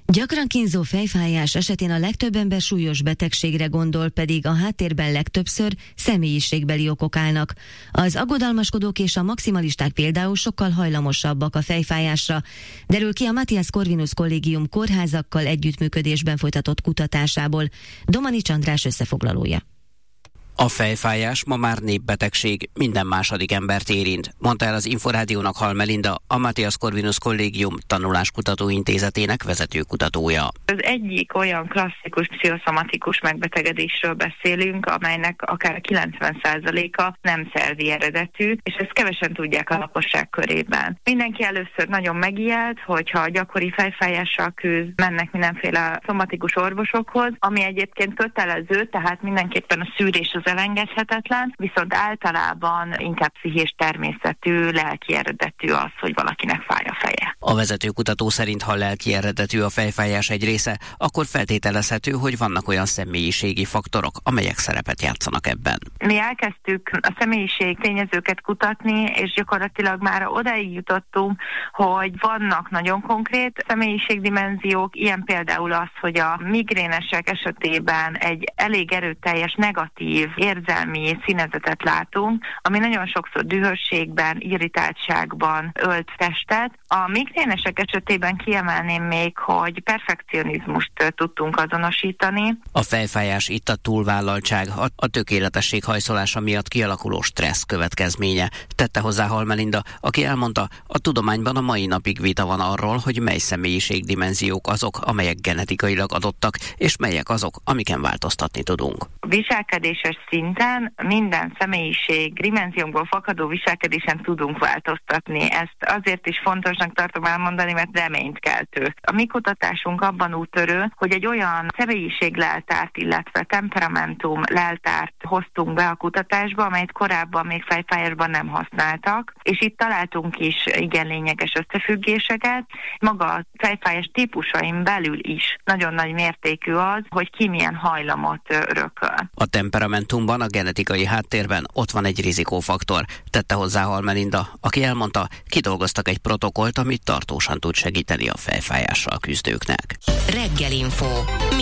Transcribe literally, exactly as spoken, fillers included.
Gyakran kínzó fejfájás esetén a legtöbb ember súlyos betegségre gondol, pedig a háttérben legtöbbször személyiségbeli okok állnak. Az aggodalmaskodók és a maximalisták például sokkal hajlamosabbak a fejfájásra, derül ki a Matthias Corvinus Kollégium kórházakkal együttműködésben folytatott kutatásából. Domanics András összefoglalója. A fejfájás ma már népbetegség, minden második embert érint, mondta el az Inforádiónak Hall Melinda, a Matthias Corvinus Kollégium Tanuláskutató Intézetének vezetőkutatója. Az egyik olyan klasszikus pszichoszomatikus megbetegedésről beszélünk, amelynek akár kilencven százaléka nem szervi eredetű, és ezt kevesen tudják a lakosság körében. Mindenki először nagyon megijed, hogyha gyakori fejfájással küzd, mennek mindenféle szomatikus orvosokhoz, ami egyébként kötelező, tehát mindenképpen a szűrés az elengedhetetlen, viszont általában inkább pszichés természetű, lelki eredetű az, hogy valakinek fáj a feje. A vezetőkutató szerint, ha lelki eredetű a fejfájás egy része, akkor feltételezhető, hogy vannak olyan személyiségi faktorok, amelyek szerepet játszanak ebben. Mi elkezdtük a személyiség tényezőket kutatni, és gyakorlatilag már odáig jutottunk, hogy vannak nagyon konkrét személyiségdimenziók, ilyen például az, hogy a migrénesek esetében egy elég erőteljes negatív érzelmi színezetet látunk, ami nagyon sokszor dühösségben, irritáltságban ölt testet. A migrénesek esetében kiemelném még, hogy perfekcionizmust tudtunk azonosítani. A fejfájás itt a túlvállaltság, a, a tökéletesség hajszolása miatt kialakuló stressz következménye, tette hozzá Hall Melinda, aki elmondta, a tudományban a mai napig vita van arról, hogy mely személyiségdimenziók azok, amelyek genetikailag adottak, és melyek azok, amiken változtatni tudunk. Viselkedéses szinten minden személyiség dimenziónkból fakadó viselkedésen tudunk változtatni. Ezt azért is fontosnak tartom elmondani, mert reményt keltő. A mi kutatásunk abban úttörő, hogy egy olyan személyiségleltárt, illetve temperamentum leltárt hoztunk be a kutatásba, amelyet korábban még fejfájásban nem használtak, és itt találtunk is igen lényeges összefüggéseket. Maga a fejfájás típusain belül is nagyon nagy mértékű az, hogy ki milyen hajlamot örököl. A temperamentumban, a genetikai háttérben ott van egy rizikófaktor, tette hozzá Hall Melinda, aki elmondta, kidolgoztak egy protokollt, amit tartósan tud segíteni a fejfájással küzdőknek. Reggelinfo.